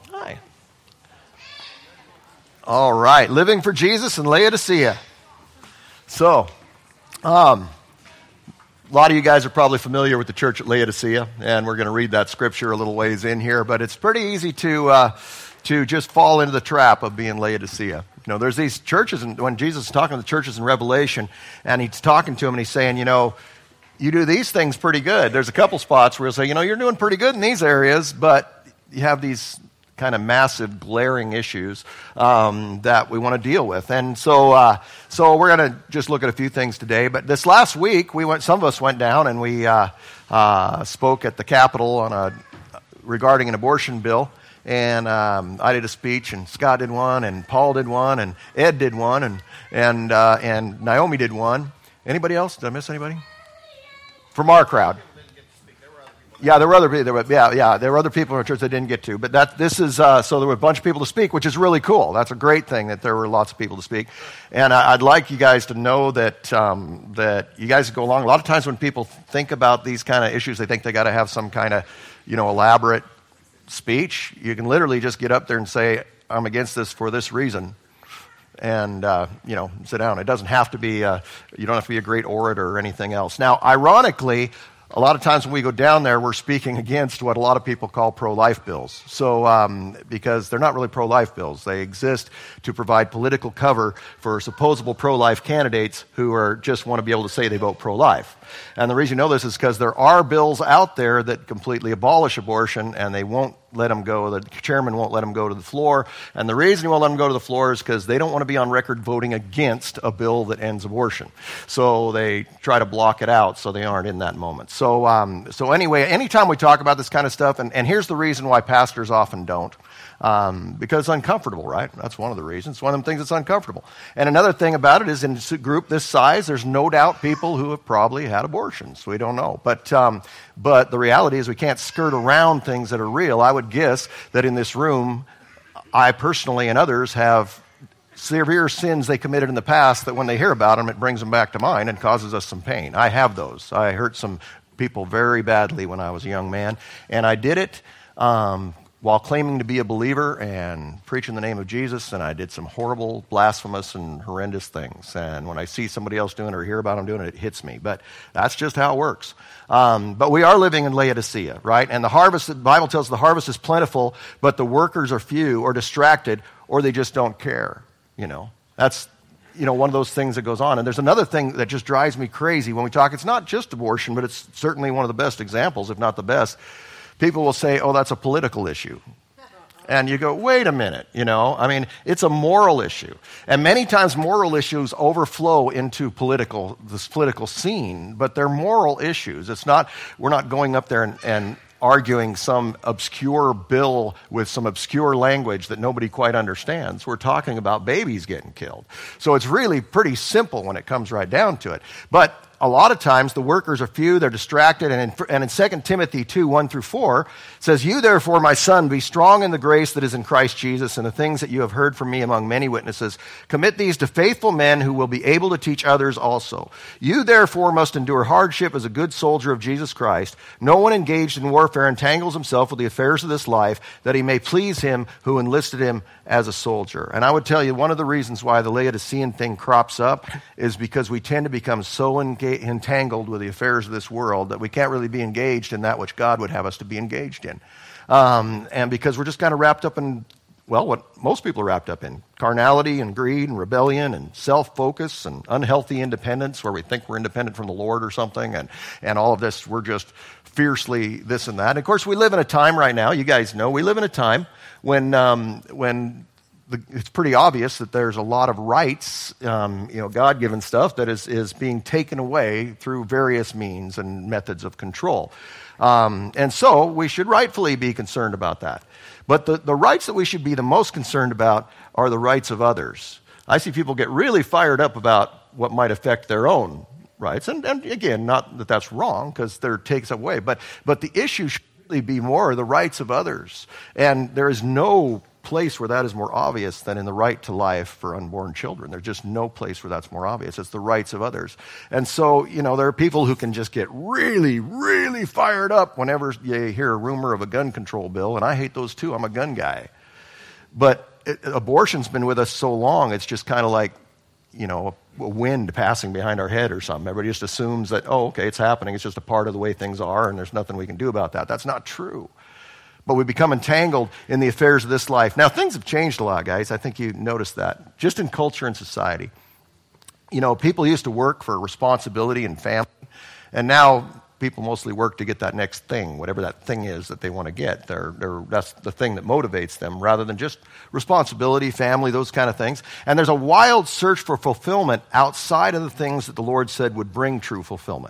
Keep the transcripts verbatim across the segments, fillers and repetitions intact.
Hi. All right, Living for Jesus in Laodicea. So, um, a lot of you guys are probably familiar with the church at Laodicea, and we're going to read that scripture a little ways in here, but it's pretty easy to uh, to just fall into the trap of being Laodicea. You know, there's these churches, and when Jesus is talking to the churches in Revelation, and he's talking to them, and he's saying, you know, you do these things pretty good. There's a couple spots where he'll say, you know, you're doing pretty good in these areas, but you have these kind of massive, glaring issues um, that we want to deal with. And so uh, so we're going to just look at a few things today. But this last week, we went. some of us went down and we uh, uh, spoke at the Capitol on a regarding an abortion bill. And um, I did a speech, and Scott did one, and Paul did one, and Ed did one, and and uh, and Naomi did one. Anybody else? Did I miss anybody? From our crowd. Yeah, there were other people. There were, yeah, yeah, there were other people in our church that didn't get to. But that this is uh, so there were a bunch of people to speak, which is really cool. That's a great thing that there were lots of people to speak. And I, I'd like you guys to know that um, that you guys go along. A lot of times when people think about these kind of issues, they think they got to have some kind of you know elaborate speech. You can literally just get up there and say, "I'm against this for this reason," and uh, you know sit down. It doesn't have to be. Uh, you don't have to be a great orator or anything else. Now, ironically, a lot of times when we go down there, we're speaking against what a lot of people call pro-life bills. So, um, because they're not really pro-life bills. They exist to provide political cover for supposable pro-life candidates who are just want to be able to say they vote pro-life. And the reason you know this is because there are bills out there that completely abolish abortion, and they won't let them go. The chairman won't let them go to the floor. And the reason he won't let them go to the floor is because they don't want to be on record voting against a bill that ends abortion. So they try to block it out so they aren't in that moment. So um, so anyway, anytime we talk about this kind of stuff, and, and here's the reason why pastors often don't. Um, because it's uncomfortable, right? That's one of the reasons. It's one of them things that's uncomfortable. And another thing about it is in a group this size, there's no doubt people who have probably had abortions. We don't know. But um, but the reality is we can't skirt around things that are real. I would guess that in this room, I personally and others have severe sins they committed in the past that when they hear about them, it brings them back to mind and causes us some pain. I have those. I hurt some people very badly when I was a young man. And I did it Um, while claiming to be a believer and preaching the name of Jesus, and I did some horrible, blasphemous, and horrendous things. And when I see somebody else doing it or hear about them doing it, it hits me. But that's just how it works. Um, but we are living in Laodicea, right? And the harvest, the Bible tells us the harvest is plentiful, but the workers are few or distracted, or they just don't care, you know. That's, you know, one of those things that goes on. And there's another thing that just drives me crazy when we talk. It's not just abortion, but it's certainly one of the best examples, if not the best. People will say, oh, that's a political issue. And you go, wait a minute, you know. I mean, it's a moral issue. And many times moral issues overflow into political, this political scene, but they're moral issues. It's not, we're not going up there and, and arguing some obscure bill with some obscure language that nobody quite understands. We're talking about babies getting killed. So it's really pretty simple when it comes right down to it. But a lot of times the workers are few, they're distracted, and in, and in Second Timothy two, one through four, it says, you therefore, my son, be strong in the grace that is in Christ Jesus, and the things that you have heard from me among many witnesses. Commit these to faithful men who will be able to teach others also. You therefore must endure hardship as a good soldier of Jesus Christ. No one engaged in warfare entangles himself with the affairs of this life, that he may please him who enlisted him as a soldier. And I would tell you, one of the reasons why the Laodicean thing crops up is because we tend to become so engaged entangled with the affairs of this world that we can't really be engaged in that which God would have us to be engaged in. Um, and because we're just kind of wrapped up in, well, what most people are wrapped up in, carnality and greed and rebellion and self-focus and unhealthy independence where we think we're independent from the Lord or something, and, and all of this, we're just fiercely this and that. And of course, we live in a time right now, you guys know, we live in a time when um, when The, it's pretty obvious that there's a lot of rights, um, you know, God-given stuff that is, is being taken away through various means and methods of control. Um, and so we should rightfully be concerned about that. But the, the rights that we should be the most concerned about are the rights of others. I see people get really fired up about what might affect their own rights. And, and again, not that that's wrong, because there takes away. But, but the issue should really be more the rights of others. And there is no place where that is more obvious than in the right to life for unborn children. There's just no place where that's more obvious. It's the rights of others. And so, you know, there are people who can just get really, really fired up whenever you hear a rumor of a gun control bill, and I hate those too. I'm a gun guy. But it, abortion's been with us so long, it's just kind of like, you know, a, a wind passing behind our head or something. Everybody just assumes that, oh, okay, it's happening. It's just a part of the way things are, and there's nothing we can do about that. That's not true. But we become entangled in the affairs of this life. Now, things have changed a lot, guys. I think you noticed that. Just in culture and society. You know, people used to work for responsibility and family, and now people mostly work to get that next thing, whatever that thing is that they want to get. They're, they're, that's the thing that motivates them, rather than just responsibility, family, those kind of things. And there's a wild search for fulfillment outside of the things that the Lord said would bring true fulfillment.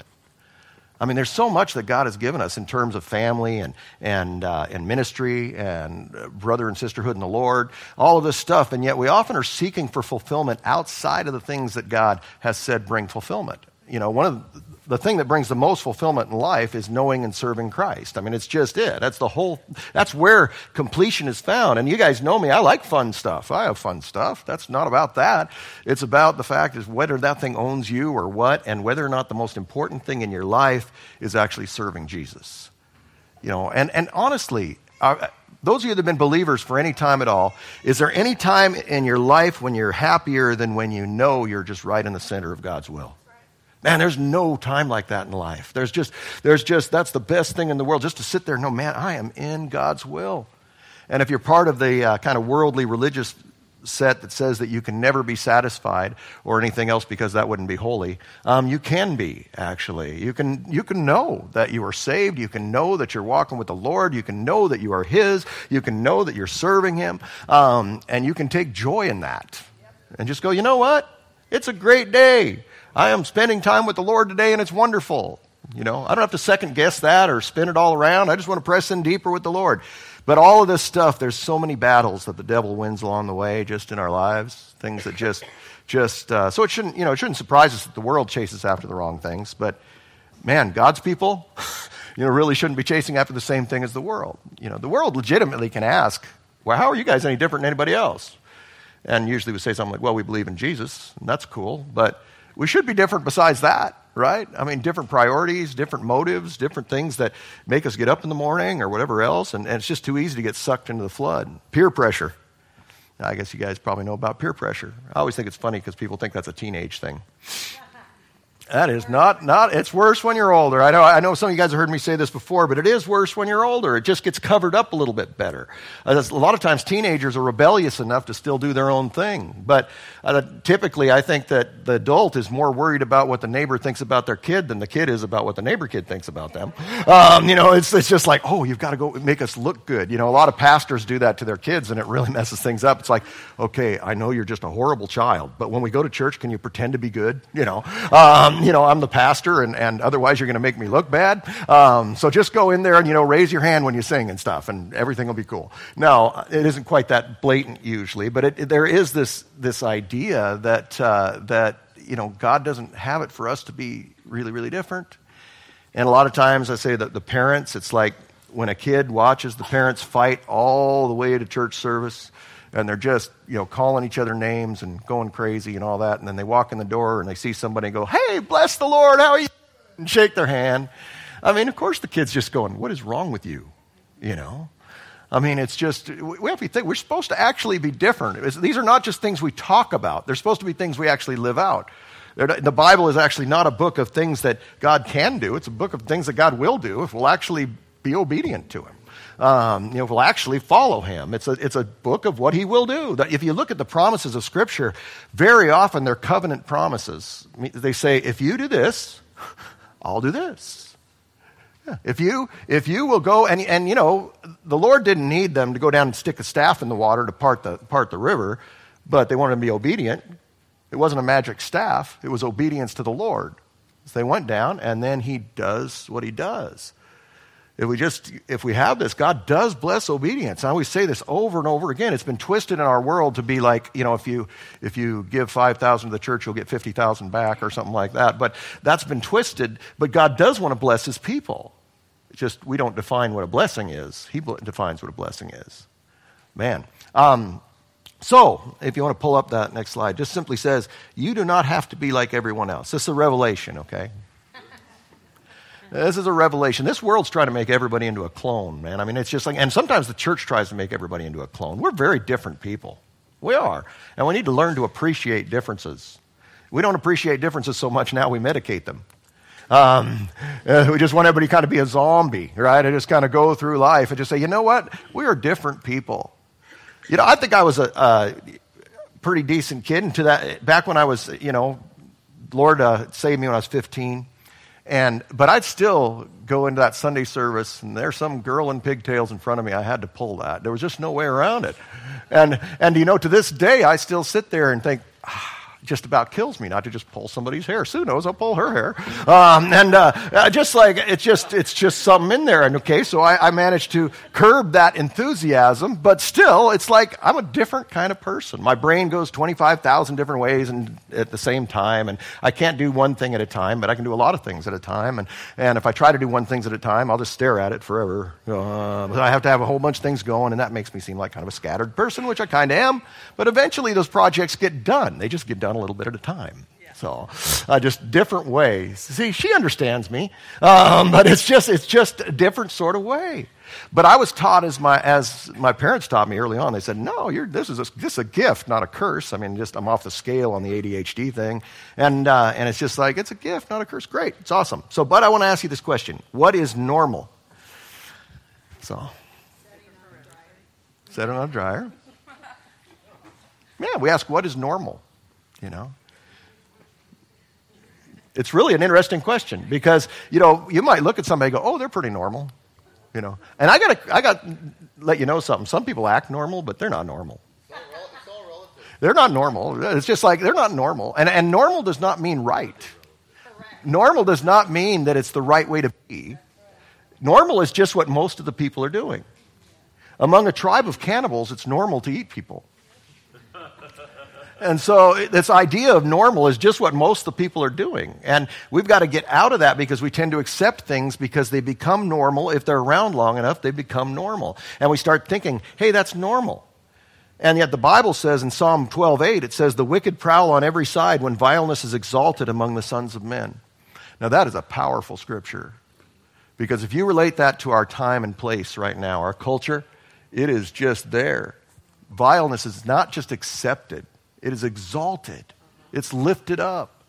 I mean, there's so much that God has given us in terms of family and and uh, and ministry and uh, brother and sisterhood in the Lord, all of this stuff, and yet we often are seeking for fulfillment outside of the things that God has said bring fulfillment. You know, one of the, the thing that brings the most fulfillment in life is knowing and serving Christ. I mean, it's just it. That's the whole, that's where completion is found. And you guys know me, I like fun stuff. I have fun stuff. That's not about that. It's about the fact is whether that thing owns you or what, and whether or not the most important thing in your life is actually serving Jesus. You know, and, and honestly, uh, those of you that have been believers for any time at all, is there any time in your life when you're happier than when you know you're just right in the center of God's will? Man, there's no time like that in life. There's just, there's just, that's the best thing in the world, just to sit there and know, man, I am in God's will. And if you're part of the uh, kind of worldly religious set that says that you can never be satisfied or anything else because that wouldn't be holy, um, you can be, actually. You can, you can know that you are saved. You can know that you're walking with the Lord. You can know that you are His. You can know that you're serving Him. Um, and you can take joy in that. And just go, you know what? It's a great day. I am spending time with the Lord today, and it's wonderful. You know, I don't have to second guess that or spin it all around. I just want to press in deeper with the Lord. But all of this stuff, there's so many battles that the devil wins along the way, just in our lives. Things that just, just. Uh, so it shouldn't, you know, it shouldn't surprise us that the world chases after the wrong things. But man, God's people, you know, really shouldn't be chasing after the same thing as the world. You know, the world legitimately can ask, well, how are you guys any different than anybody else? And usually we say something like, well, we believe in Jesus, and that's cool, but we should be different besides that, right? I mean, different priorities, different motives, different things that make us get up in the morning or whatever else, and, and it's just too easy to get sucked into the flood. Peer pressure. Now, I guess you guys probably know about peer pressure. I always think it's funny because people think that's a teenage thing. That is not, not, it's worse when you're older. I know, I know some of you guys have heard me say this before, but it is worse when you're older. It just gets covered up a little bit better. Uh, a lot of times teenagers are rebellious enough to still do their own thing. But uh, typically I think that the adult is more worried about what the neighbor thinks about their kid than the kid is about what the neighbor kid thinks about them. Um, you know, it's, it's just like, oh, you've got to go make us look good. You know, a lot of pastors do that to their kids, and it really messes things up. It's like, okay, I know you're just a horrible child, but when we go to church, can you pretend to be good? You know, um, you know, I'm the pastor. And, and otherwise you're going to make me look bad. Um, so just go in there and, you know, raise your hand when you sing and stuff, and everything will be cool. No, it isn't quite that blatant usually, but it, it, there is this this idea that uh, that you know God doesn't have it for us to be really, really different. And a lot of times I say that the parents, it's like when a kid watches the parents fight all the way to church service, and they're just, you know, calling each other names and going crazy and all that. And then they walk in the door and they see somebody and go, hey, bless the Lord, how are you? And shake their hand. I mean, of course the kid's just going, what is wrong with you? You know? I mean, it's just, we have to think, we're supposed to actually be different. It's, these are not just things we talk about. They're supposed to be things we actually live out. They're, the Bible is actually not a book of things that God can do. It's a book of things that God will do if we'll actually be obedient to Him. Um, you know, will actually follow Him. It's a, it's a book of what He will do. That if you look at the promises of Scripture, very often they're covenant promises. They say, if you do this, I'll do this. Yeah. If you if you will go, and, and you know, the Lord didn't need them to go down and stick a staff in the water to part the, part the river, but they wanted to be obedient. It wasn't a magic staff. It was obedience to the Lord. So they went down, and then He does what He does. If we just, if we have this, God does bless obedience. I always say this over and over again. It's been twisted in our world to be like, you know, if you if you give five thousand to the church, you'll get fifty thousand back or something like that. But that's been twisted. But God does want to bless His people. It's just we don't define what a blessing is. He defines what a blessing is. Man. Um, so, if you want to pull up that next slide, just simply says, you do not have to be like everyone else. This is a revelation, okay? This is a revelation. This world's trying to make everybody into a clone, man. I mean, it's just like, and sometimes the church tries to make everybody into a clone. We're very different people. We are. And we need to learn to appreciate differences. We don't appreciate differences so much now we medicate them. Um, uh, we just want everybody to kind of be a zombie, right? And just kind of go through life and just say, you know what? We are different people. You know, I think I was a, a pretty decent kid until that, back when I was, you know, Lord uh, saved me when I was fifteen. And, but I'd still go into that Sunday service, and there's some girl in pigtails in front of me. I had to pull that. There was just no way around it. And, and you know, to this day, I still sit there and think, ah, just about kills me not to just pull somebody's hair. Sue knows I'll pull her hair. Um, and uh, uh, just like, it's just it's just something in there. And okay, so I, I managed to curb that enthusiasm, but still, it's like I'm a different kind of person. My brain goes twenty-five thousand different ways and at the same time, and I can't do one thing at a time, but I can do a lot of things at a time. And, and if I try to do one thing at a time, I'll just stare at it forever. Uh, but I have to have a whole bunch of things going, and that makes me seem like kind of a scattered person, which I kind of am. But eventually, those projects get done. They just get done a little bit at a time. Yeah. So, uh, just different ways. See, she understands me, um, but it's just it's just a different sort of way. But I was taught as my as my parents taught me early on. They said, "No, you're this is a, this is a gift, not a curse." I mean, just I'm off the scale on the A D H D thing, and uh, and it's just like it's a gift, not a curse. Great, it's awesome. So, but I want to ask you this question: what is normal? So, set it on a dryer. Yeah, we ask, what is normal? You know, it's really an interesting question because, you know, you might look at somebody and go, oh, they're pretty normal, you know. And I got to I got to let you know something. Some people act normal, but they're not normal. It's all, rel- it's all relative. They're not normal. It's just like they're not normal. And, and normal does not mean right. Correct. Normal does not mean that it's the right way to be. Normal is just what most of the people are doing. Among a tribe of cannibals, it's normal to eat people. And so this idea of normal is just what most of the people are doing. And we've got to get out of that because we tend to accept things because they become normal. If they're around long enough, they become normal. And we start thinking, hey, that's normal. And yet the Bible says in Psalm twelve eight, it says, the wicked prowl on every side when vileness is exalted among the sons of men. Now that is a powerful scripture. Because if you relate that to our time and place right now, our culture, it is just there. Vileness is not just accepted. It is exalted. It's lifted up.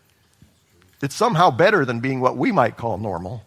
It's somehow better than being what we might call normal.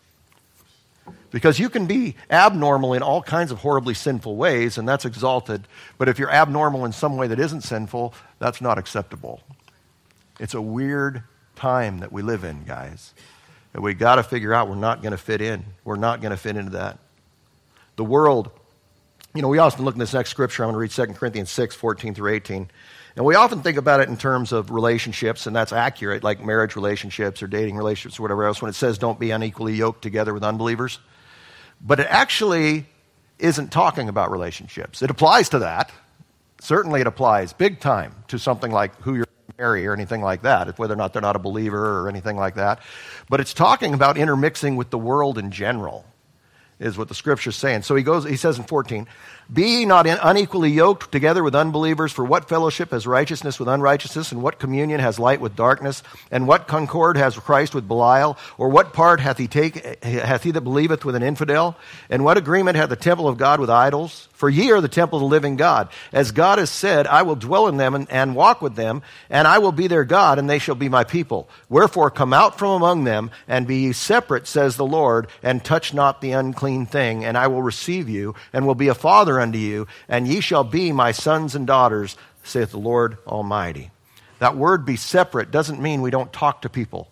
Because you can be abnormal in all kinds of horribly sinful ways, and that's exalted. But if you're abnormal in some way that isn't sinful, that's not acceptable. It's a weird time that we live in, guys. And we got to figure out we're not going to fit in. We're not going to fit into that. The world, you know, we often look in this next scripture. I'm going to read Second Corinthians six, fourteen through eighteen. And we often think about it in terms of relationships, and that's accurate, like marriage relationships or dating relationships or whatever else, when it says don't be unequally yoked together with unbelievers. But it actually isn't talking about relationships. It applies to that. Certainly it applies big time to something like who you're going to marry or anything like that, whether or not they're not a believer or anything like that. But it's talking about intermixing with the world in general, is what the scripture's saying. So he goes, he says in fourteen, be ye not unequally yoked together with unbelievers, for what fellowship has righteousness with unrighteousness, and what communion has light with darkness, and what concord has Christ with Belial, or what part hath he take hath he that believeth with an infidel, and what agreement hath the temple of God with idols? For ye are the temple of the living God. As God has said, I will dwell in them and, and walk with them, and I will be their God, and they shall be my people. Wherefore come out from among them, and be ye separate, says the Lord, and touch not the unclean thing, and I will receive you, and will be a father unto you, and ye shall be my sons and daughters, saith the Lord Almighty. That word be separate doesn't mean we don't talk to people.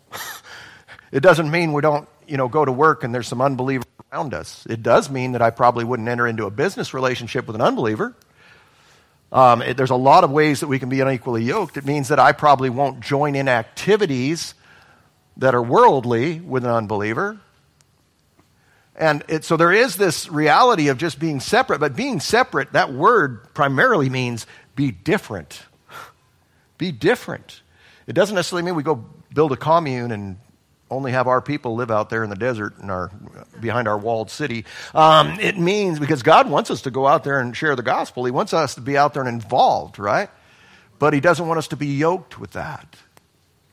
It doesn't mean we don't, you know, go to work and there's some unbelievers around us. It does mean that I probably wouldn't enter into a business relationship with an unbeliever. Um, it, there's a lot of ways that we can be unequally yoked. It means that I probably won't join in activities that are worldly with an unbeliever. And it, so there is this reality of just being separate, but being separate, that word primarily means be different. Be different. It doesn't necessarily mean we go build a commune and only have our people live out there in the desert in our, behind our walled city. Um, it means, because God wants us to go out there and share the gospel. He wants us to be out there and involved, right? But he doesn't want us to be yoked with that.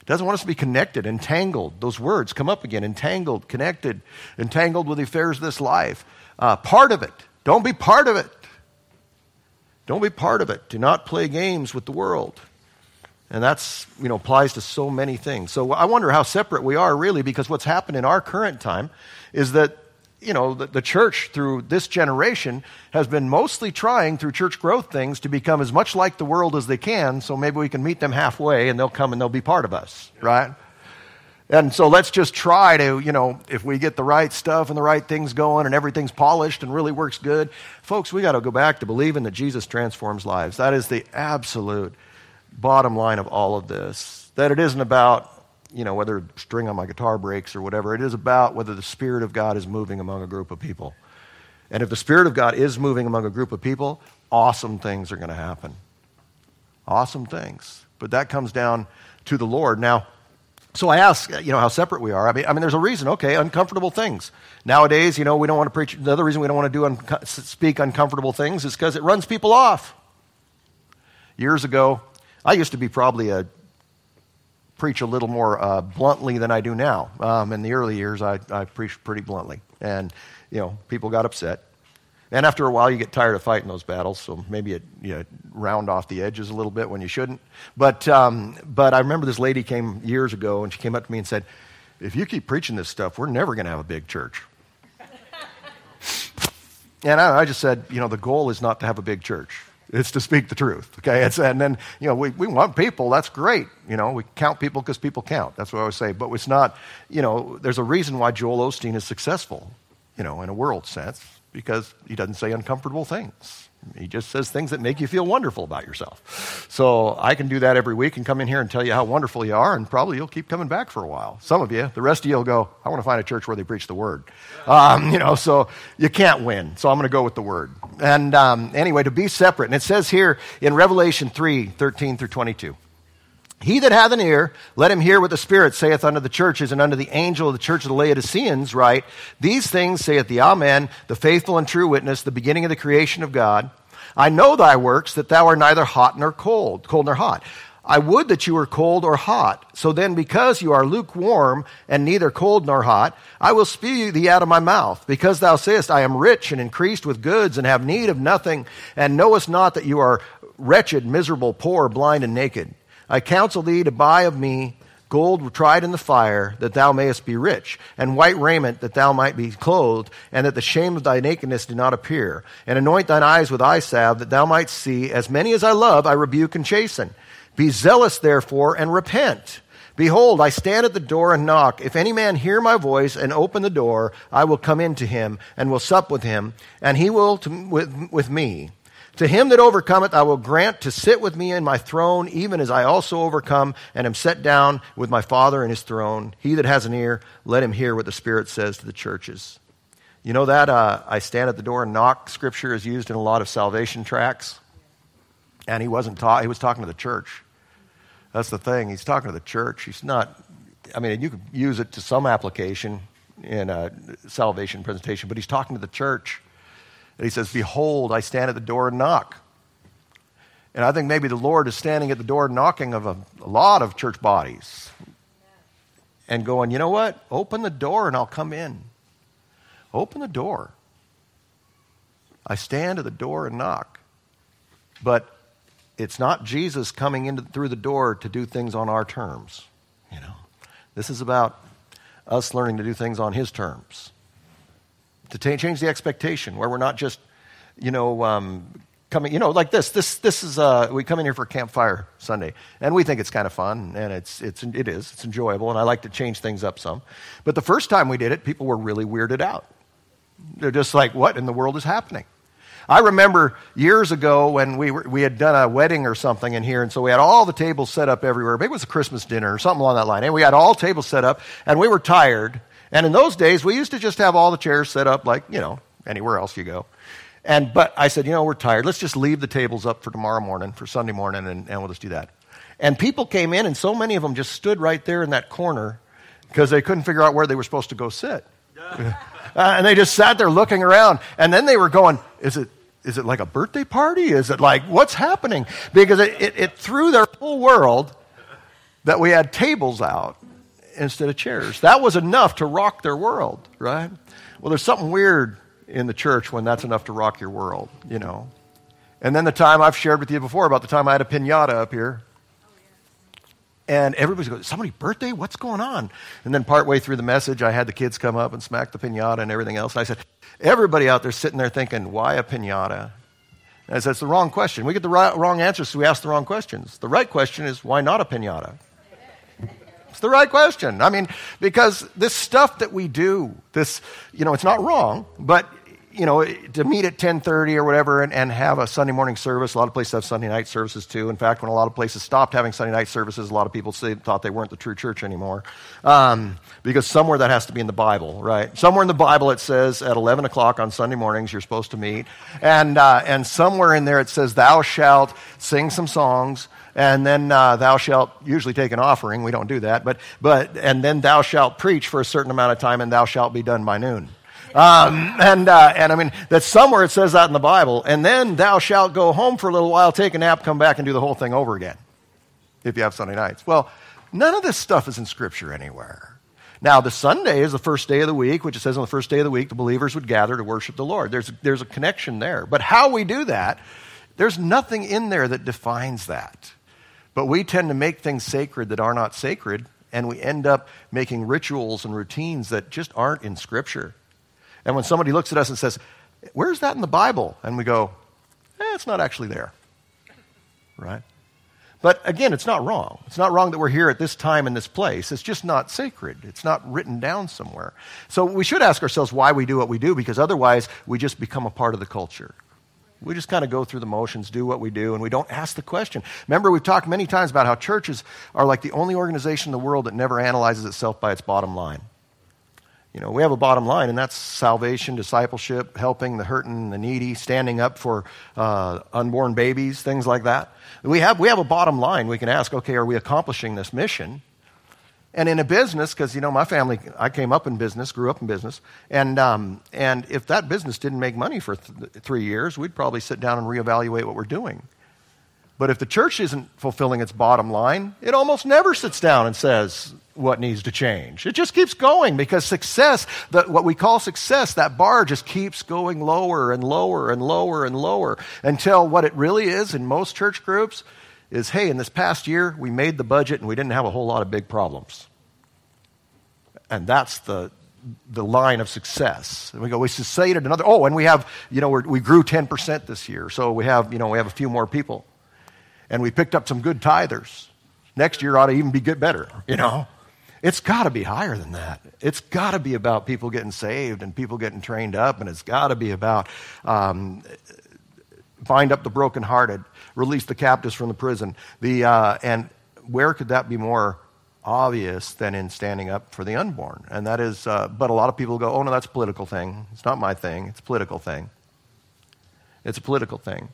doesn't want us to be connected, entangled. Those words come up again, entangled, connected, entangled with the affairs of this life. Uh, part of it. Don't be part of it. Don't be part of it. Do not play games with the world. And that's, you know, applies to so many things. So I wonder how separate we are really, because what's happened in our current time is that, you know, the, the church through this generation has been mostly trying through church growth things to become as much like the world as they can, so maybe we can meet them halfway and they'll come and they'll be part of us, right? And so let's just try to, you know, if we get the right stuff and the right things going and everything's polished and really works good, folks, we got to go back to believing that Jesus transforms lives. That is the absolute bottom line of all of this. That it isn't about, you know, whether string on my guitar breaks or whatever. It is about whether the Spirit of God is moving among a group of people. And if the Spirit of God is moving among a group of people, awesome things are going to happen. Awesome things. But that comes down to the Lord. Now, so I ask, you know, how separate we are. I mean, I mean, there's a reason. Okay, uncomfortable things. Nowadays, you know, we don't want to preach. The other reason we don't want to do un- speak uncomfortable things is because it runs people off. Years ago, I used to be probably a preach a little more uh, bluntly than I do now. Um, in the early years, I, I preached pretty bluntly, and you know, people got upset. And after a while, you get tired of fighting those battles, so maybe it, you know, round off the edges a little bit when you shouldn't. But um, but I remember this lady came years ago, and she came up to me and said, "If you keep preaching this stuff, we're never going to have a big church." And I, I just said, you know, the goal is not to have a big church. It's to speak the truth, okay? It's, and then, you know, we, we want people. That's great. You know, we count people because people count. That's what I always say. But it's not, you know, there's a reason why Joel Osteen is successful, you know, in a world sense, because he doesn't say uncomfortable things. He just says things that make you feel wonderful about yourself. So I can do that every week and come in here and tell you how wonderful you are, and probably you'll keep coming back for a while. Some of you, the rest of you will go, I want to find a church where they preach the Word. Um, you know, so you can't win. So I'm going to go with the Word. And um, anyway, to be separate. And it says here in Revelation three, thirteen through twenty-two, he that hath an ear, let him hear what the Spirit saith unto the churches, and unto the angel of the church of the Laodiceans write, these things saith the Amen, the faithful and true witness, the beginning of the creation of God. I know thy works, that thou art neither hot nor cold, cold nor hot. I would that you were cold or hot. So then, because you are lukewarm, and neither cold nor hot, I will spew thee out of my mouth. Because thou sayest, I am rich and increased with goods, and have need of nothing, and knowest not that you are wretched, miserable, poor, blind, and naked. I counsel thee to buy of me gold tried in the fire, that thou mayest be rich, and white raiment, that thou might be clothed, and that the shame of thy nakedness do not appear. And anoint thine eyes with eye salve, that thou might see. As many as I love, I rebuke and chasten. Be zealous, therefore, and repent. Behold, I stand at the door and knock. If any man hear my voice and open the door, I will come in to him, and will sup with him, and he will to, with, with me. To him that overcometh, I will grant to sit with me in my throne, even as I also overcome and am set down with my Father in his throne. He that has an ear, let him hear what the Spirit says to the churches. You know that uh, I stand at the door and knock scripture is used in a lot of salvation tracts. And he wasn't ta- he was talking to the church. That's the thing. He's talking to the church. He's not, I mean, you could use it to some application in a salvation presentation, but he's talking to the church. And he says, behold, I stand at the door and knock. And I think maybe the Lord is standing at the door knocking of a, a lot of church bodies and going, you know what? Open the door and I'll come in. Open the door. I stand at the door and knock. But it's not Jesus coming in through the door to do things on our terms. You know, this is about us learning to do things on his terms. To t- change the expectation, where we're not just, you know, um, coming, you know, like this. This, this is uh, we come in here for Campfire Sunday, and we think it's kind of fun, and it's, it's, it is, it's enjoyable, and I like to change things up some. But the first time we did it, people were really weirded out. They're just like, what in the world is happening? I remember years ago when we were, we had done a wedding or something in here, and so we had all the tables set up everywhere. Maybe it was a Christmas dinner or something along that line, and we had all tables set up, and we were tired. And in those days, we used to just have all the chairs set up like, you know, anywhere else you go. And but I said, you know, we're tired. Let's just leave the tables up for tomorrow morning, for Sunday morning, and, and we'll just do that. And people came in, and so many of them just stood right there in that corner because they couldn't figure out where they were supposed to go sit. uh, and they just sat there looking around. And then they were going, is it is it like a birthday party? Is it like, what's happening? Because it, it, it threw their whole world that we had tables out instead of chairs. That was enough to rock their world, right? Well, there's something weird in the church when that's enough to rock your world, you know. And then the time I've shared with you before about the time I had a piñata up here. And everybody goes, somebody's birthday? What's going on? And then partway through the message, I had the kids come up and smack the piñata and everything else. And I said, everybody out there sitting there thinking, why a piñata? And I said, it's the wrong question. We get the right, wrong answers, so we ask the wrong questions. The right question is, why not a piñata? It's the right question. I mean, because this stuff that we do, this, you know, it's not wrong, but, you know, to meet at ten thirty or whatever and, and have a Sunday morning service, a lot of places have Sunday night services too. In fact, when a lot of places stopped having Sunday night services, a lot of people say, thought they weren't the true church anymore. Um, because somewhere that has to be in the Bible, right? Somewhere in the Bible it says at eleven o'clock on Sunday mornings you're supposed to meet. And, uh, and somewhere in there it says, thou shalt sing some songs. And then uh, thou shalt usually take an offering. We don't do that. But, but, and then thou shalt preach for a certain amount of time and thou shalt be done by noon. Um, and, uh, and I mean, that somewhere it says that in the Bible. And then thou shalt go home for a little while, take a nap, come back and do the whole thing over again. If you have Sunday nights. Well, none of this stuff is in Scripture anywhere. Now, the Sunday is the first day of the week, which it says on the first day of the week, the believers would gather to worship the Lord. There's, there's a connection there. But how we do that, there's nothing in there that defines that. But we tend to make things sacred that are not sacred, and we end up making rituals and routines that just aren't in Scripture. And when somebody looks at us and says, where's that in the Bible? And we go, eh, it's not actually there. Right? But again, it's not wrong. It's not wrong that we're here at this time in this place. It's just not sacred. It's not written down somewhere. So we should ask ourselves why we do what we do, because otherwise we just become a part of the culture. We just kind of go through the motions, do what we do, and we don't ask the question. Remember, we've talked many times about how churches are like the only organization in the world that never analyzes itself by its bottom line. You know, we have a bottom line, and that's salvation, discipleship, helping the hurting and the needy, standing up for uh, unborn babies, things like that. We have, we have a bottom line. We can ask, okay, are we accomplishing this mission? And in a business, because, you know, my family, I came up in business, grew up in business, and um, and if that business didn't make money for th- three years, we'd probably sit down and reevaluate what we're doing. But if the church isn't fulfilling its bottom line, it almost never sits down and says what needs to change. It just keeps going because success, the, what we call success, that bar just keeps going lower and lower and lower and lower until what it really is in most church groups is, hey, in this past year, we made the budget and we didn't have a whole lot of big problems. And that's the the line of success. And we go, we succeeded another, oh, and we have, you know, we're, we grew ten percent this year. So we have, you know, we have a few more people. And we picked up some good tithers. Next year ought to even be good better, you know. It's got to be higher than that. It's got to be about people getting saved and people getting trained up, and it's got to be about um, bind up the brokenhearted, release the captives from the prison. The uh, and where could that be more obvious than in standing up for the unborn? And that is, uh, but a lot of people go, oh no, that's a political thing. It's not my thing. It's a political thing. It's a political thing.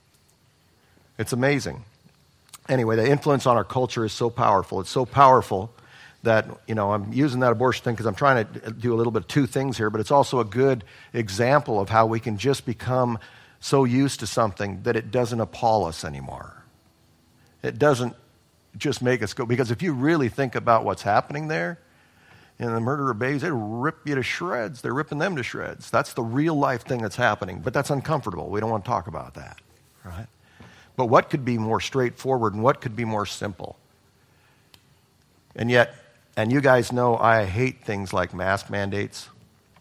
It's amazing. Anyway, the influence on our culture is so powerful. It's so powerful that, you know, I'm using that abortion thing because I'm trying to do a little bit of two things here, but it's also a good example of how we can just become so used to something that it doesn't appall us anymore. It doesn't just make us go, because if you really think about what's happening there, in the murder of babies, they rip you to shreds. They're ripping them to shreds. That's the real life thing that's happening, but that's uncomfortable. We don't want to talk about that, right? But what could be more straightforward and what could be more simple? And yet, and you guys know I hate things like mask mandates.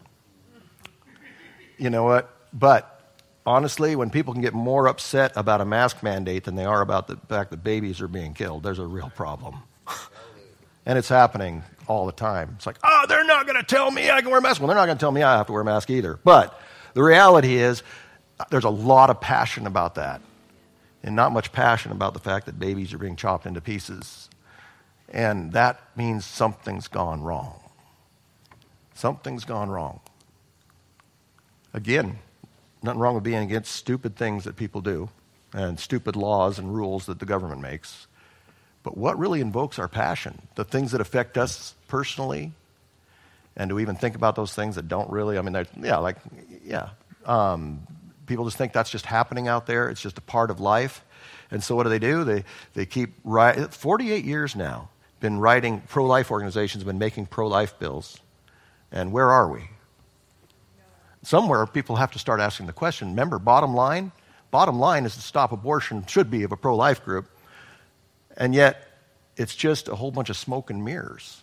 You know what? But honestly, when people can get more upset about a mask mandate than they are about the fact that babies are being killed, there's a real problem. And it's happening all the time. It's like, oh, they're not going to tell me I can wear a mask. Well, they're not going to tell me I have to wear a mask either. But the reality is there's a lot of passion about that. And not much passion about the fact that babies are being chopped into pieces. And that means something's gone wrong. Something's gone wrong. Again, nothing wrong with being against stupid things that people do and stupid laws and rules that the government makes. But what really invokes our passion? The things that affect us personally? And do we even think about those things that don't really? I mean, yeah, like, yeah. Um, people just think that's just happening out there. It's just a part of life. And so what do they do? They they keep writing. forty-eight years now, been writing, pro-life organizations have been making pro-life bills. And where are we? Somewhere people have to start asking the question. Remember, bottom line? Bottom line is to stop abortion, should be, of a pro-life group. And yet, it's just a whole bunch of smoke and mirrors.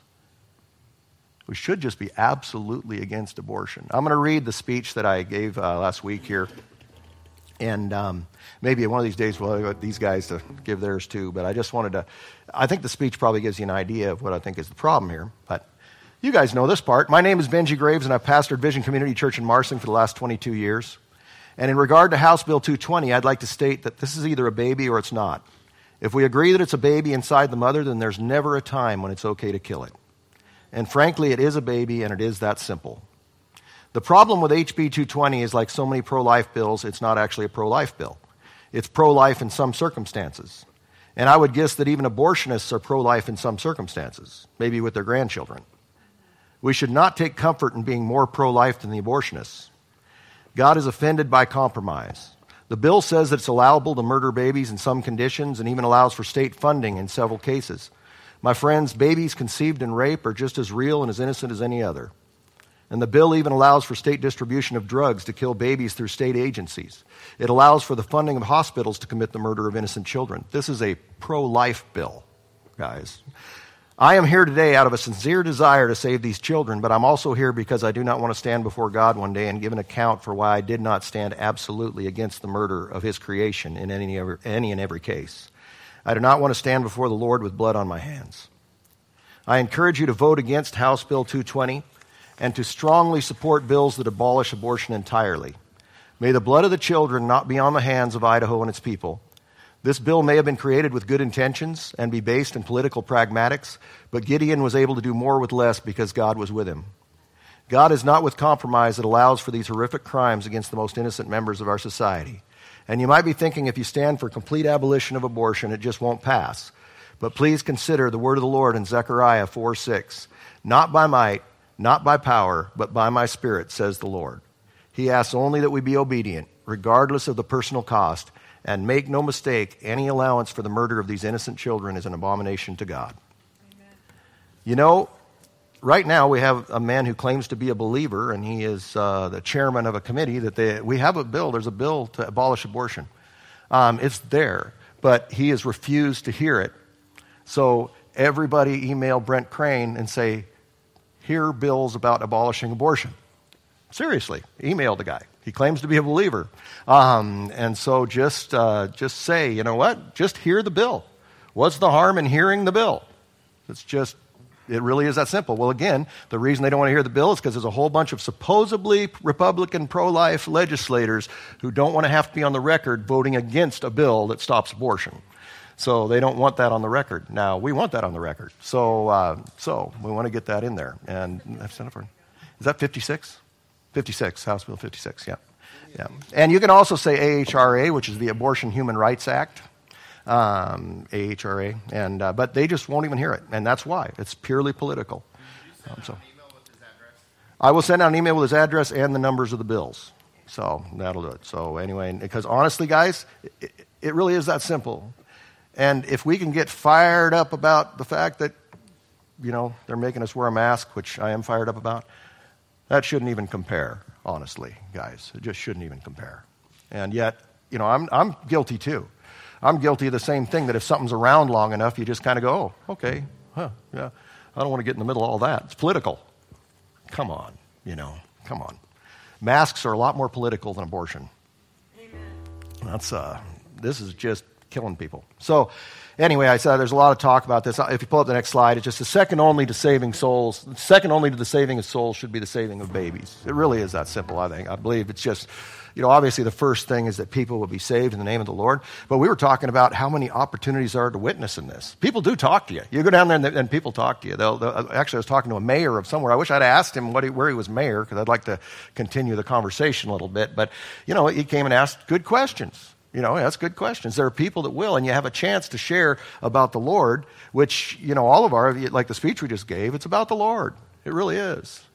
We should just be absolutely against abortion. I'm going to read the speech that I gave uh, last week here. And um, maybe one of these days we'll get these guys to give theirs too. But I just wanted to, I think the speech probably gives you an idea of what I think is the problem here. But you guys know this part. My name is Benji Graves, and I've pastored Vision Community Church in Marsing for the last twenty-two years. And in regard to House Bill two twenty, I'd like to state that this is either a baby or it's not. If we agree that it's a baby inside the mother, then there's never a time when it's okay to kill it. And frankly, it is a baby, and it is that simple. The problem with H B two twenty is, like so many pro-life bills, it's not actually a pro-life bill. It's pro-life in some circumstances. And I would guess that even abortionists are pro-life in some circumstances, maybe with their grandchildren. We should not take comfort in being more pro-life than the abortionists. God is offended by compromise. The bill says that it's allowable to murder babies in some conditions and even allows for state funding in several cases. My friends, babies conceived in rape are just as real and as innocent as any other. And the bill even allows for state distribution of drugs to kill babies through state agencies. It allows for the funding of hospitals to commit the murder of innocent children. This is a pro-life bill, guys. I am here today out of a sincere desire to save these children, but I'm also here because I do not want to stand before God one day and give an account for why I did not stand absolutely against the murder of his creation in any, any and every case. I do not want to stand before the Lord with blood on my hands. I encourage you to vote against House Bill two twenty and to strongly support bills that abolish abortion entirely. May the blood of the children not be on the hands of Idaho and its people. This bill may have been created with good intentions and be based in political pragmatics, but Gideon was able to do more with less because God was with him. God is not with compromise that allows for these horrific crimes against the most innocent members of our society. And you might be thinking, if you stand for complete abolition of abortion, it just won't pass. But please consider the word of the Lord in Zechariah four six. Not by might, not by power, but by my Spirit, says the Lord. He asks only that we be obedient, regardless of the personal cost, and make no mistake, any allowance for the murder of these innocent children is an abomination to God. Amen. You know, right now we have a man who claims to be a believer, and he is uh, the chairman of a committee that they, we have a bill, there's a bill to abolish abortion. Um, it's there, but he has refused to hear it. So everybody email Brent Crane and say, here are bills about abolishing abortion. Seriously, email the guy. He claims to be a believer. Um, and so just uh, just say, you know what? Just hear the bill. What's the harm in hearing the bill? It's just, it really is that simple. Well, again, the reason they don't want to hear the bill is because there's a whole bunch of supposedly Republican pro-life legislators who don't want to have to be on the record voting against a bill that stops abortion. So they don't want that on the record. Now, we want that on the record. So uh, so we want to get that in there. And is that fifty-six? fifty-six, House Bill fifty-six, yeah. yeah. And you can also say A H R A, which is the Abortion Human Rights Act, um, A H R A, and uh, but they just won't even hear it, and that's why. It's purely political. Um, so I will send out an email with his address and the numbers of the bills. So that'll do it. So anyway, because honestly, guys, it, it really is that simple. And if we can get fired up about the fact that, you know, they're making us wear a mask, which I am fired up about, that shouldn't even compare, honestly, guys. It just shouldn't even compare. And yet, you know, I'm I'm guilty too. I'm guilty of the same thing, that if something's around long enough, you just kind of go, oh, okay, huh, yeah. I don't want to get in the middle of all that. It's political. Come on, you know, come on. Masks are a lot more political than abortion. Amen. That's, uh, this is just killing people. So anyway, I said there's a lot of talk about this. If you pull up the next slide, it's just the second only to saving souls. Second only to the saving of souls should be the saving of babies. It really is that simple, I think. I believe it's just, you know, obviously the first thing is that people will be saved in the name of the Lord. But we were talking about how many opportunities there are to witness in this. People do talk to you. You go down there and, and people talk to you. They'll, they'll, actually, I was talking to a mayor of somewhere. I wish I'd asked him what he, where he was mayor, because I'd like to continue the conversation a little bit. But, you know, he came and asked good questions. You know, that's good questions. There are people that will, and you have a chance to share about the Lord, which, you know, all of our, like the speech we just gave, it's about the Lord. It really is.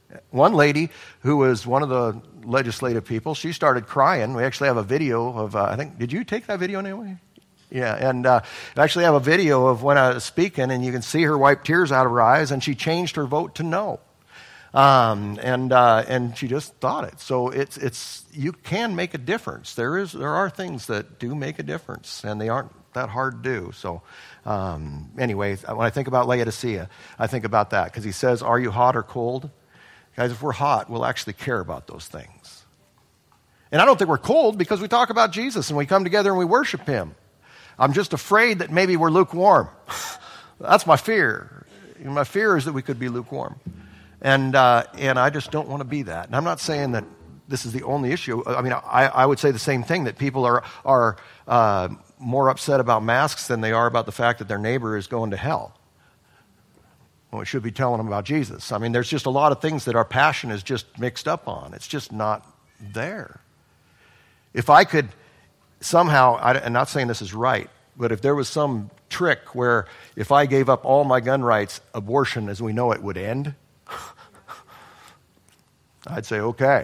One lady who was one of the legislative people, she started crying. We actually have a video of, uh, I think, did you take that video, Naomi? Yeah, and uh, I actually have a video of when I was speaking, and you can see her wipe tears out of her eyes, and she changed her vote to no. Um, and uh, and she just thought it. So it's it's you can make a difference. There is there are things that do make a difference, and they aren't that hard to do. So um, anyway, when I think about Laodicea, I think about that because he says, "Are you hot or cold?" Guys, if we're hot, we'll actually care about those things. And I don't think we're cold because we talk about Jesus and we come together and we worship him. I'm just afraid that maybe we're lukewarm. That's my fear. My fear is that we could be lukewarm. And uh, and I just don't want to be that. And I'm not saying that this is the only issue. I mean, I, I would say the same thing, that people are, are uh, more upset about masks than they are about the fact that their neighbor is going to hell. Well, we should be telling them about Jesus. I mean, there's just a lot of things that our passion is just mixed up on. It's just not there. If I could somehow, I, I'm not saying this is right, but if there was some trick where if I gave up all my gun rights, abortion as we know it would end, I'd say, okay.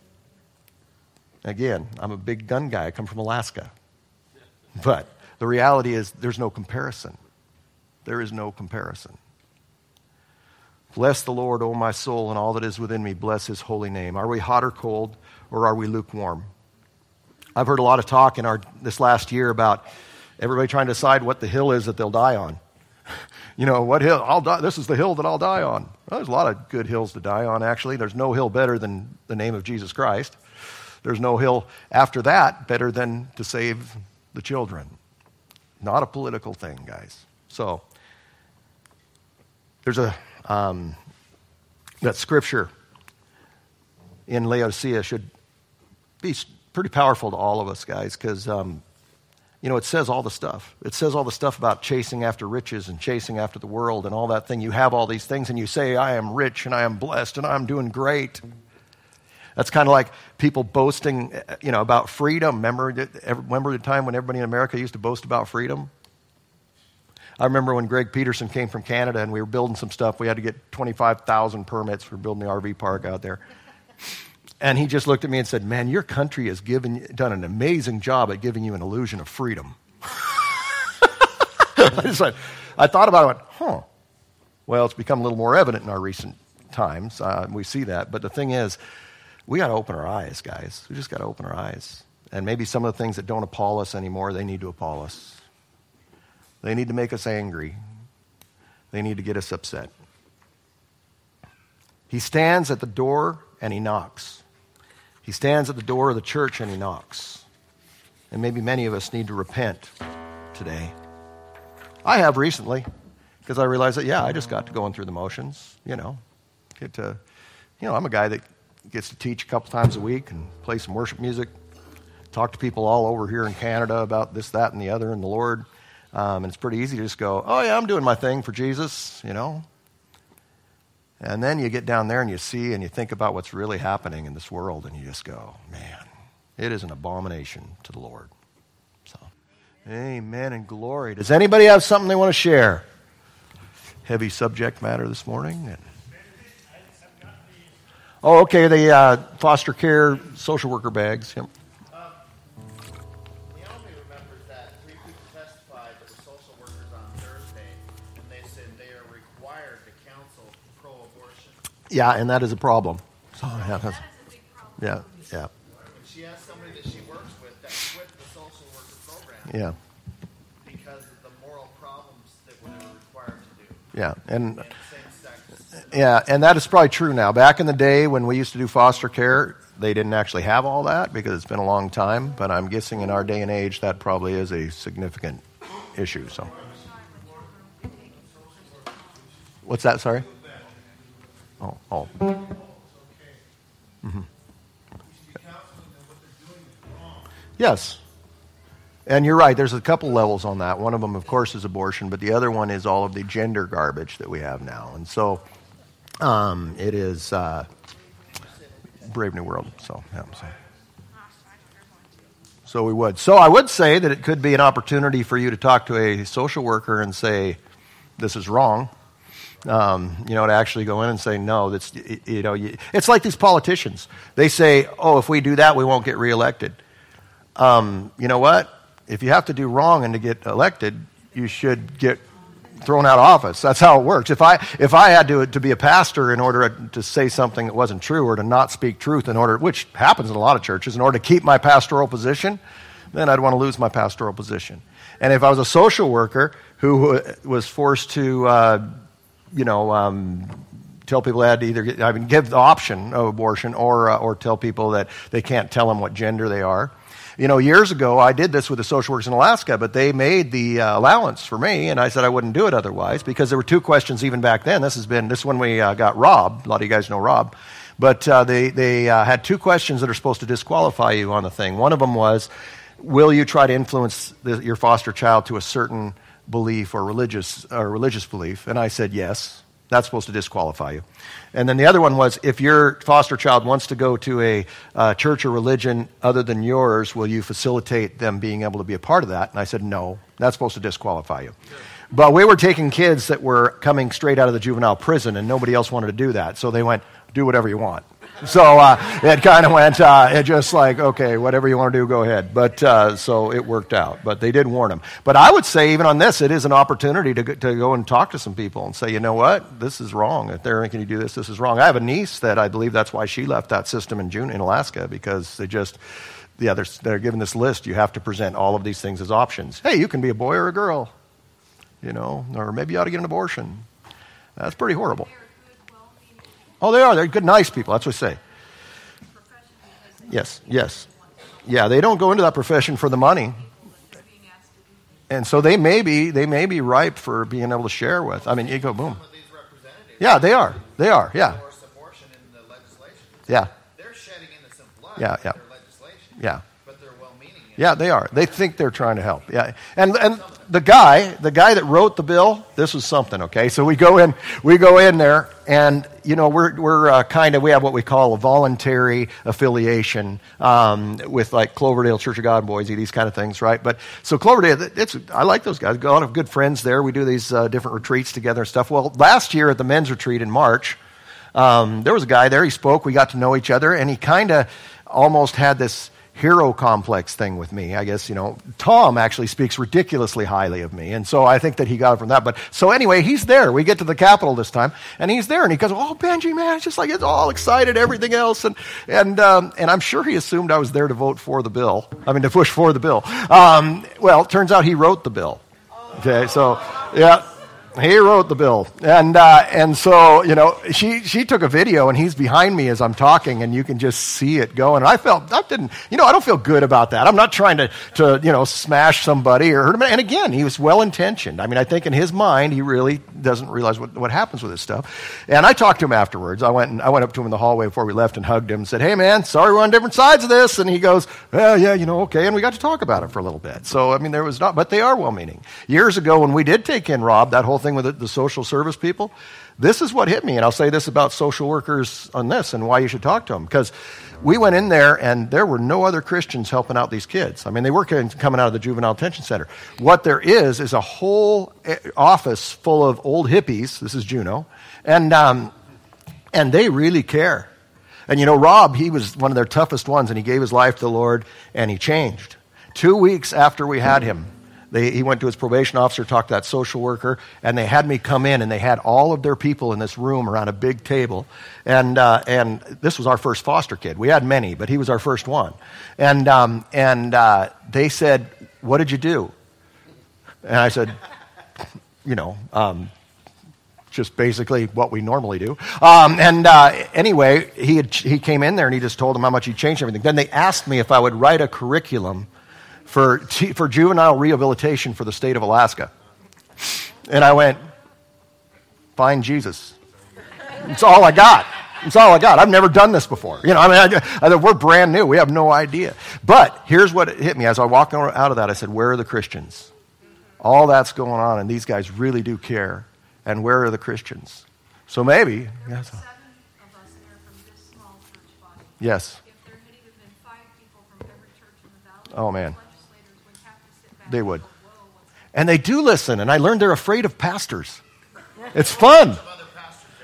Again, I'm a big gun guy. I come from Alaska. But the reality is there's no comparison. There is no comparison. Bless the Lord, O my soul, and all that is within me. Bless his holy name. Are we hot or cold, or are we lukewarm? I've heard a lot of talk in our this last year about everybody trying to decide what the hill is that they'll die on. You know, what hill? I'll die. This is the hill that I'll die on. Well, there's a lot of good hills to die on, actually. There's no hill better than the name of Jesus Christ. There's no hill after that better than to save the children. Not a political thing, guys. So, there's a... Um, that scripture in Laodicea should be pretty powerful to all of us, guys, because, um, you know, it says all the stuff. It says all the stuff about chasing after riches and chasing after the world and all that thing. You have all these things and you say, I am rich and I am blessed and I'm doing great. That's kind of like people boasting, you know, about freedom. Remember, remember the time when everybody in America used to boast about freedom? I remember when Greg Peterson came from Canada and we were building some stuff. We had to get twenty-five thousand permits for building the R V park out there. And he just looked at me and said, man, your country has given, done an amazing job at giving you an illusion of freedom. I, just, I, I thought about it and went, huh. Well, it's become a little more evident in our recent times. Uh, we see that. But the thing is, we got to open our eyes, guys. We just got to open our eyes. And maybe some of the things that don't appall us anymore, they need to appall us. They need to make us angry. They need to get us upset. He stands at the door and he knocks. He stands at the door of the church and he knocks. And maybe many of us need to repent today. I have recently, because I realized that, yeah, I just got to going through the motions, you know. Get to, you know, I'm a guy that gets to teach a couple times a week and play some worship music, talk to people all over here in Canada about this, that, and the other, and the Lord. Um, and it's pretty easy to just go, oh, yeah, I'm doing my thing for Jesus, you know. And then you get down there and you see and you think about what's really happening in this world, and you just go, man, it is an abomination to the Lord. So, amen and glory. Does anybody have something they want to share? Heavy subject matter this morning. And, oh, okay, the uh, foster care social worker bags. Yep. Yeah, and that is a problem. So, yeah, that's, yeah, yeah. She has somebody that she works with that quit the social worker program. Yeah. Because of the moral problems that women are required to do. Yeah, and, and same-sex. Yeah, and that is probably true now. Back in the day when we used to do foster care, they didn't actually have all that because it's been a long time. But I'm guessing in our day and age that probably is a significant issue. So, what's that? Sorry. Oh, oh. Mm-hmm. Yes. And you're right, there's a couple levels on that. One of them, of course, is abortion, but the other one is all of the gender garbage that we have now. And so um, it is uh, Brave New World. So, yeah, so. so we would. So I would say that it could be an opportunity for you to talk to a social worker and say, this is wrong. Um, you know, to actually go in and say, no, that's, you know, you, it's like these politicians. They say, oh, if we do that, we won't get reelected. Um, you know what? If you have to do wrong and to get elected, you should get thrown out of office. That's how it works. If I if I had to to be a pastor in order to say something that wasn't true or to not speak truth in order, which happens in a lot of churches, in order to keep my pastoral position, then I'd want to lose my pastoral position. And if I was a social worker who was forced to, uh, you know, um, tell people they had to either get, I mean, give the option of abortion or uh, or tell people that they can't tell them what gender they are. You know, years ago, I did this with the social workers in Alaska, but they made the uh, allowance for me, and I said I wouldn't do it otherwise because there were two questions even back then. This has been, this is when we uh, got Rob. A lot of you guys know Rob. But uh, they, they uh, had two questions that are supposed to disqualify you on the thing. One of them was, will you try to influence the, your foster child to a certain belief or religious, or religious belief? And I said yes. That's supposed to disqualify you. And then the other one was, if your foster child wants to go to a uh, church or religion other than yours, will you facilitate them being able to be a part of that? And I said, no, that's supposed to disqualify you. Sure. But we were taking kids that were coming straight out of the juvenile prison, and nobody else wanted to do that. So they went, do whatever you want. So uh, it kind of went, uh, it just like, okay, whatever you want to do, go ahead. But uh, so it worked out. But they did warn them. But I would say even on this, it is an opportunity to go, to go and talk to some people and say, you know what, this is wrong. If they're making you do this, this is wrong. I have a niece that I believe that's why she left that system in June in Alaska, because they just, yeah, they're, they're given this list. You have to present all of these things as options. Hey, you can be a boy or a girl, you know, or maybe you ought to get an abortion. That's pretty horrible. Oh, they are. They're good, nice people. That's what I say. Yes, yes. Yeah, they don't go into that profession for the money. And so they may be, they may be ripe for being able to share with. I mean, you go, boom. Yeah, they are. They are, yeah. Yeah. They're shedding innocent blood yeah, yeah. in their legislation. Yeah. But they're well-meaning. Yeah, they are. They think they're trying to help. Yeah. And and the guy, the guy that wrote the bill, this was something, okay? So we go in, we go in there, and you know, we're we're uh, kind of, we have what we call a voluntary affiliation um, with like Cloverdale Church of God in Boise, these kind of things, right? But so Cloverdale, it's, I like those guys. Got a lot of good friends there. We do these uh, different retreats together and stuff. Well, last year at the men's retreat in March, um, there was a guy there. He spoke. We got to know each other, and he kind of almost had this hero complex thing with me. I guess, you know, Tom actually speaks ridiculously highly of me. And so I think that he got it from that. But so anyway, he's there. We get to the Capitol this time, and he's there, and he goes, oh, Benji, man, it's just like, it's all excited, everything else. And and um, and I'm sure he assumed I was there to vote for the bill. I mean, to push for the bill. Um, well, it turns out he wrote the bill. Okay, so, yeah. He wrote the bill. And uh, and so, you know, she she took a video, and he's behind me as I'm talking, and you can just see it going. And I felt, I didn't, you know, I don't feel good about that. I'm not trying to, to you know, smash somebody or hurt him. And again, he was well-intentioned. I mean, I think in his mind, he really doesn't realize what, what happens with this stuff. And I talked to him afterwards. I went and I went up to him in the hallway before we left and hugged him and said, hey, man, sorry we're on different sides of this. And he goes, well, yeah, you know, okay. And we got to talk about it for a little bit. So, I mean, there was not, but they are well-meaning. Years ago when we did take in Rob, that whole thing with the, the social service people, this is what hit me. And I'll say this about social workers on this and why you should talk to them. Because we went in there and there were no other Christians helping out these kids. I mean, they were coming out of the juvenile detention center. What there is is a whole office full of old hippies. This is Juneau. And, um, and they really care. And you know, Rob, he was one of their toughest ones, and he gave his life to the Lord, and he changed. Two weeks after we had him, They, he went to his probation officer, talked to that social worker, and they had me come in, and they had all of their people in this room around a big table. And uh, and this was our first foster kid. We had many, but he was our first one. And um, and uh, they said, what did you do? And I said, you know, um, just basically what we normally do. Um, and uh, anyway, he had, he came in there, and he just told them how much he changed everything. Then they asked me if I would write a curriculum for for juvenile rehabilitation for the state of Alaska. And I went, find Jesus. It's all I got. It's all I got. I've never done this before. You know, I mean, I, I, we're brand new. We have no idea. But here's what hit me. As I walked out of that, I said, where are the Christians? All that's going on, and these guys really do care. And where are the Christians? So maybe. There yes. were seven of us there from this small church body. Yes. If there had even been five people from every church in the valley, oh, man. legislators would have to sit back they would. and go, and they do listen, and I learned they're afraid of pastors. It's fun.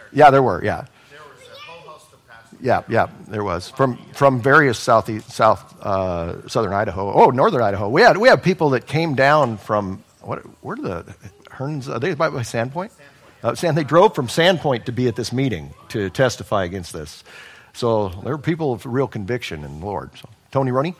Yeah, there were, yeah. There was a whole host of pastors. Yeah, yeah, there was. From from various southeast, south, uh, southern Idaho. Oh, northern Idaho. We had we had people that came down from, what? Where did the Hearns, are they by, by Sandpoint? Uh, Sand, they drove from Sandpoint to be at this meeting to testify against this. So there were people of real conviction in the Lord. So, Tony Roney?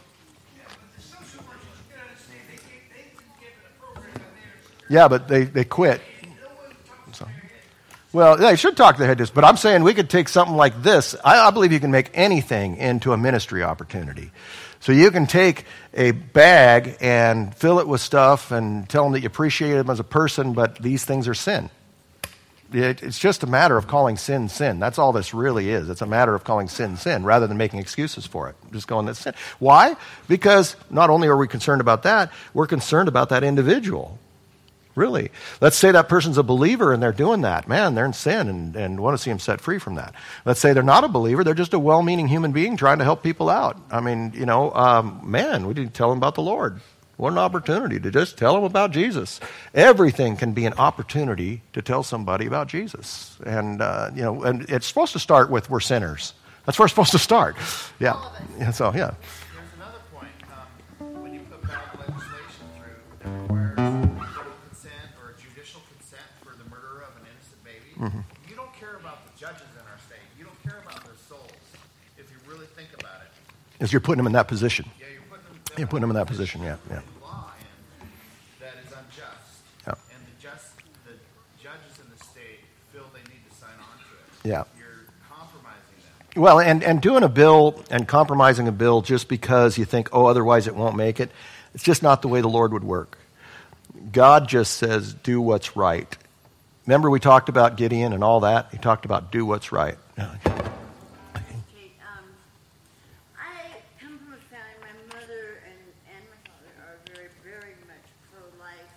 Yeah, but they, they quit. So, well, they should talk to the head district, but I'm saying we could take something like this. I, I believe you can make anything into a ministry opportunity. So you can take a bag and fill it with stuff and tell them that you appreciate them as a person, but these things are sin. It, it's just a matter of calling sin, sin. That's all this really is. It's a matter of calling sin, sin, rather than making excuses for it. Just going, that's sin. Why? Because not only are we concerned about that, we're concerned about that individual. Really. Let's say that person's a believer and they're doing that. Man, they're in sin and, and want to see them set free from that. Let's say they're not a believer. They're just a well-meaning human being trying to help people out. I mean, you know, um, man, we need to tell them about the Lord. What an opportunity to just tell them about Jesus. Everything can be an opportunity to tell somebody about Jesus. And, uh, you know, and it's supposed to start with we're sinners. That's where it's supposed to start. Yeah. yeah so, yeah. There's another point. Um, when you put ballot legislation through that requires legal consent or judicial consent for the murder of an innocent baby, mm-hmm. you don't care about the judges in our state. You don't care about their souls, if you really think about it. As you're putting them in that position. Yeah, you're putting them, you're putting them in that position, yeah. yeah. Law in that is unjust. Yeah. And the, just, the judges in the state feel they need to sign on to it. Yeah. You're compromising them. Well, and, and doing a bill and compromising a bill just because you think, oh, otherwise it won't make it, it's just not the way the Lord would work. God just says, do what's right. Remember we talked about Gideon and all that? He talked about do what's right. Okay, um, I come from a family, my mother and, and my father are very, very much pro-life.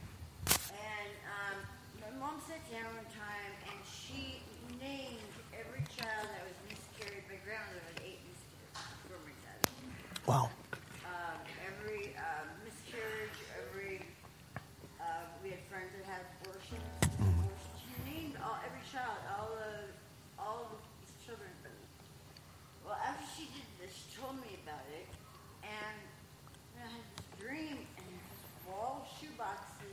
And um, my mom sat down one time and she named every child that was miscarried. My grandmother had eight miscarriages before my dad. Wow. Um, every uh, miscarriage, every, uh, we had friends that had abortions. abortions. She named all, every child, all the, all of these children. Well, after she did this, she told me about it, and I had this dream, and it was all shoeboxes,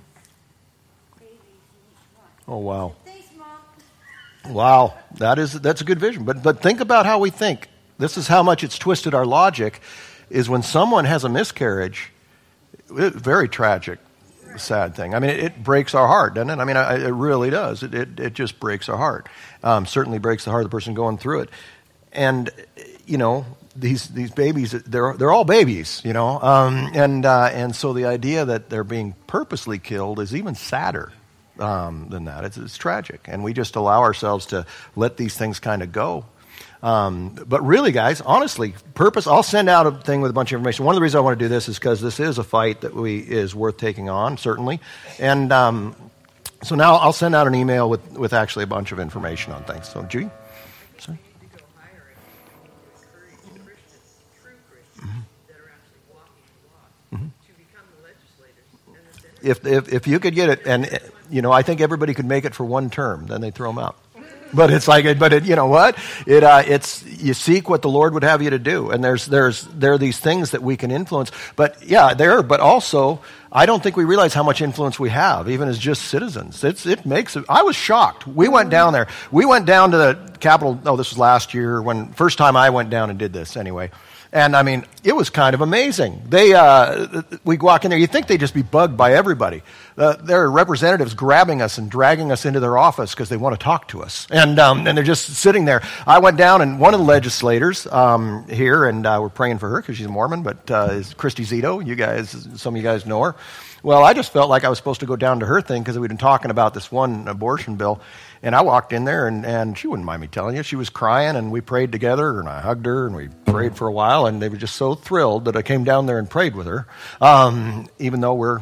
babies in each one. Oh, wow. Thanks, Mom. Wow. That is, that's a good vision. But, but think about how we think. This is how much it's twisted our logic, is when someone has a miscarriage, it, very tragic, sad thing. I mean, it, it breaks our heart, doesn't it? I mean, I, it really does. It, it, it just breaks our heart. Um, certainly breaks the heart of the person going through it. And, you know, these these babies, they're they're all babies, you know. Um, and uh, and so the idea that they're being purposely killed is even sadder um, than that. It's, it's tragic. And we just allow ourselves to let these things kind of go. Um, but really, guys, honestly, purpose, I'll send out a thing with a bunch of information. One of the reasons I want to do this is because this is a fight that we is worth taking on, certainly. And um, so now I'll send out an email with, with actually a bunch of information on things. So, Judy? Sorry? You go higher and you encourage Christians, true Christians, that are actually walking the walk, to become the legislators and the senators. If, if, if you could get it, and, you know, I think everybody could make it for one term, then they throw them out. But it's like, but it, you know what? It, uh, it's, you seek what the Lord would have you to do. And there's, there's, there are these things that we can influence. But yeah, there, but also, I don't think we realize how much influence we have, even as just citizens. It's, it makes, I was shocked. We went down there. We went down to the Capitol, oh, this was last year, when, first time I went down and did this anyway. And I mean, it was kind of amazing. They, uh, we walk in there, you'd think they'd just be bugged by everybody. Uh, there are representatives grabbing us and dragging us into their office because they want to talk to us. And, um, and they're just sitting there. I went down, and one of the legislators um, here, and uh, we're praying for her because she's a Mormon, but uh, is Christy Zito. You guys, some of you guys know her. Well, I just felt like I was supposed to go down to her thing because we'd been talking about this one abortion bill. And I walked in there, and, and she wouldn't mind me telling you. She was crying, and we prayed together, and I hugged her, and we prayed for a while, and they were just so thrilled that I came down there and prayed with her, um, even though we're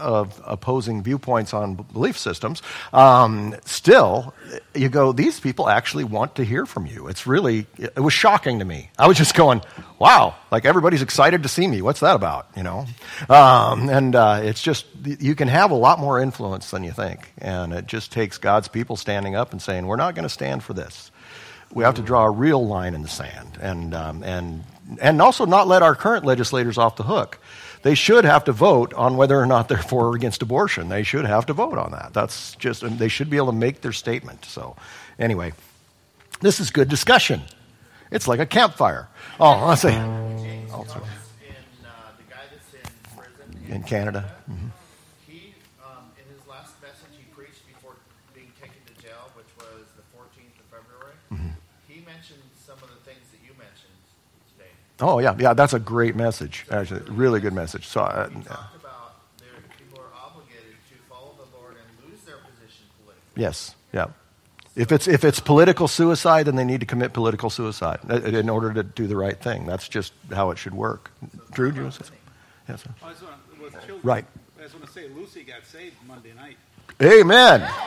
of opposing viewpoints on belief systems, um, still, you go, these people actually want to hear from you. It's really, it was shocking to me. I was just going, wow, like everybody's excited to see me. What's that about, you know? Um, and uh, it's just, you can have a lot more influence than you think. And it just takes God's people standing up and saying, we're not going to stand for this. We have to draw a real line in the sand, and um, and and also not let our current legislators off the hook. They should have to vote on whether or not they're for or against abortion. They should have to vote on that. That's just, and they should be able to make their statement. So, anyway, this is good discussion. It's like a campfire. Oh, I'll say. James Roberts in uh, the guy that's in prison In Canada. Mm-hmm. He, um, in his last message he preached before being taken to jail, which was the fourteenth of February, Mm-hmm. he mentioned some of the things that you mentioned today. Oh, yeah, yeah, that's a great message. Actually, really good message. So, uh, He talked about there, people are obligated to follow the Lord and lose their position politically. yes, yeah. If it's if it's political suicide, then they need to commit political suicide in order to do the right thing. That's just how it should work. Drew, do you want to say? Yes, sir. I just want to, with children, Right. I just want to say Lucy got saved Monday night. Amen. I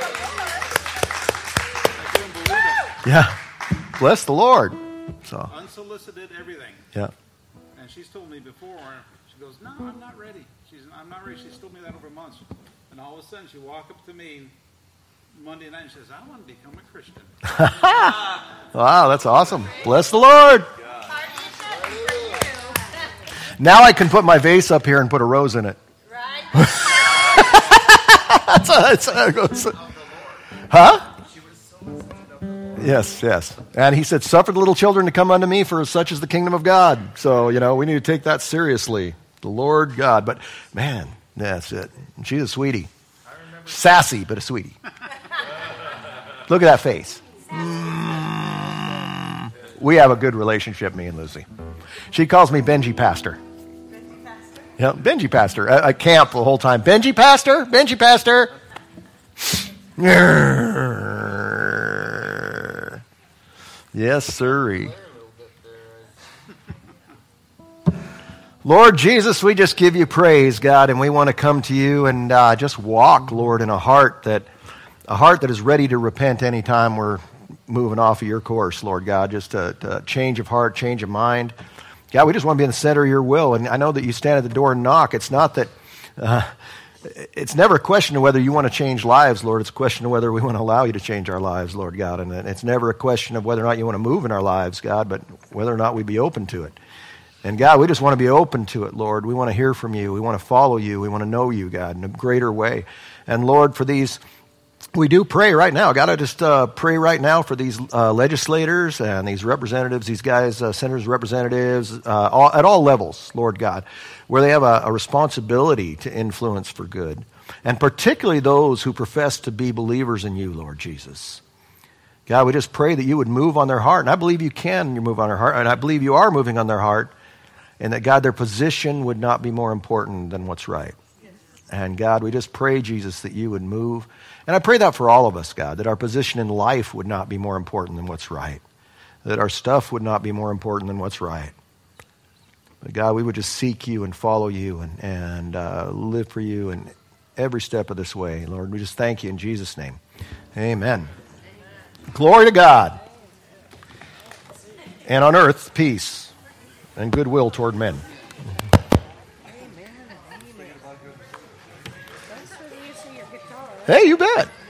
couldn't believe it. Yeah. Bless the Lord. So, Unsolicited everything. yeah. And she's told me before, she goes, no, I'm not ready. She's, I'm not ready. She's told me that over months. And all of a sudden, she walked up to me Monday night and says, I want to become a Christian. Wow, that's awesome. Bless the Lord. Now I can put my vase up here and put a rose in it. Right? That's how, that's how it goes. Huh? Yes, yes. And he said, suffer the little children to come unto me, for such is the kingdom of God. So, you know, we need to take that seriously. The Lord God. But, man, that's it. And she's a sweetie. Sassy, but a sweetie. Look at that face. Mm. We have a good relationship, me and Lucy. She calls me Benji Pastor. Yeah, Benji Pastor. At, at camp the whole time. Benji Pastor? Benji Pastor? Yes, sirree. Lord Jesus, we just give you praise, God, and we want to come to you and uh, just walk, Lord, in a heart that a heart that is ready to repent anytime we're moving off of your course, Lord God. Just a, a change of heart, change of mind. God, we just want to be in the center of your will, and I know that you stand at the door and knock. It's not that, uh, it's never a question of whether you want to change lives, Lord. It's a question of whether we want to allow you to change our lives, Lord God. And it's never a question of whether or not you want to move in our lives, God, but whether or not we be open to it. And God, we just want to be open to it, Lord. We want to hear from you. We want to follow you. We want to know you, God, in a greater way. And Lord, for these, we do pray right now. God, I just uh, pray right now for these uh, legislators and these representatives, these guys, uh, senators, representatives, uh, all, at all levels, Lord God, where they have a, a responsibility to influence for good. And particularly those who profess to be believers in you, Lord Jesus. God, we just pray that you would move on their heart. And I believe you can move on their heart. And I believe you are moving on their heart. And that, God, their position would not be more important than what's right. Yes. And, God, we just pray, Jesus, that you would move. And I pray that for all of us, God, that our position in life would not be more important than what's right. That our stuff would not be more important than what's right. But, God, we would just seek you and follow you and, and uh, live for you in every step of this way. Lord, we just thank you in Jesus' name. Amen. Amen. Glory to God. And on earth, peace and goodwill toward men. Hey, you bet.